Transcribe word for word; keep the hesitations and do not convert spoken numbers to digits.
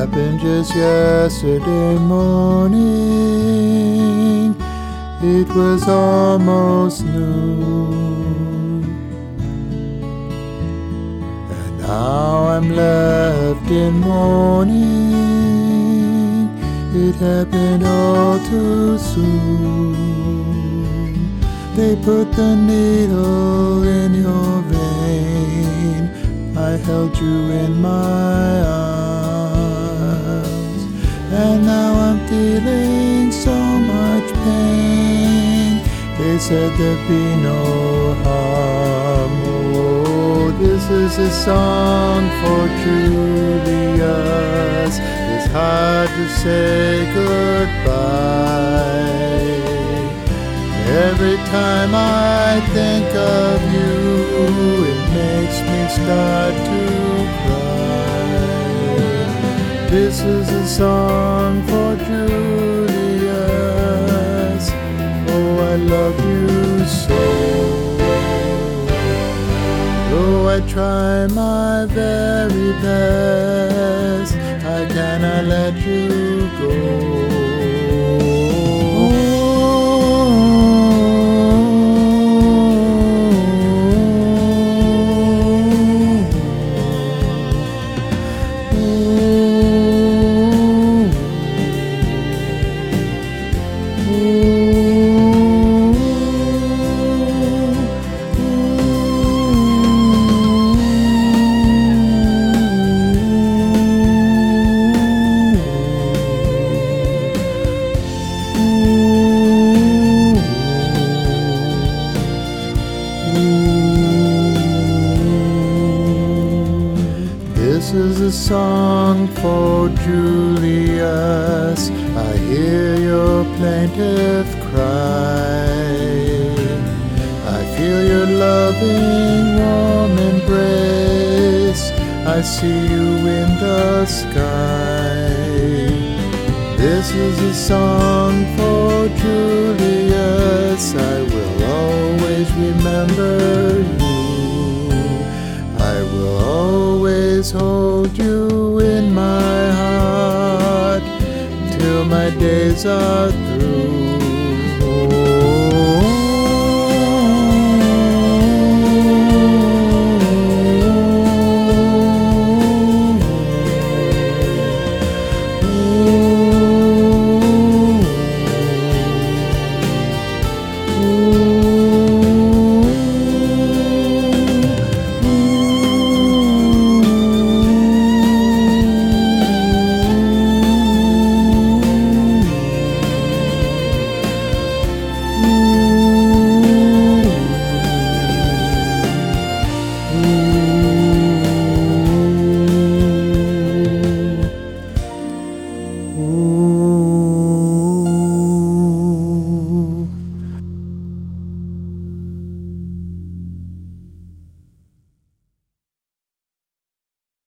happened just yesterday morning. It was almost noon, and now I'm left in mourning. It happened all too soon. They put the needle in your vein. I held you in my arms, and now I'm feeling so much pain. They said there'd be no harm. Oh, this is a song for Julius. It's hard to say goodbye. Every time I think of you, it makes me start to cry. This is a song for Julius. Oh, I love you so. Though I try my very best, I cannot let you go. This is a song for Julius. I hear your plaintive cry. I feel your loving warm embrace. I see you in the sky. This is a song for Julius. I will always remember you. I will always hold you in my heart till my days are through.